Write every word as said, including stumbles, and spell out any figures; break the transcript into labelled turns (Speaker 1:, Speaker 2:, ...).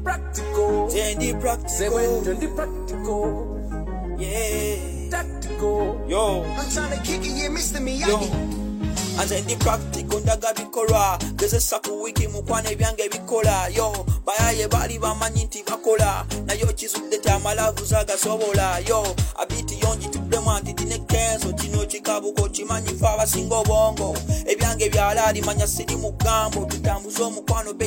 Speaker 1: practical.
Speaker 2: Zendi practical.
Speaker 1: Zendi practical.
Speaker 2: Yeah.
Speaker 1: Tactical.
Speaker 2: Yo.
Speaker 3: I'm trying to kick it, yeah, Mister Miyagi.
Speaker 2: And then the practical ndaga bikola geze saku wiki mukwane byange bikola yo bayaye bali bamanyinti bakola nayo kizudde tamalavu zaga sobola yo abiti yonji tudemanti dine kenzo kino kikabuko kimanyi fa basingo bongo ebyange byalali manya siri mugambo tutambuzo mukwano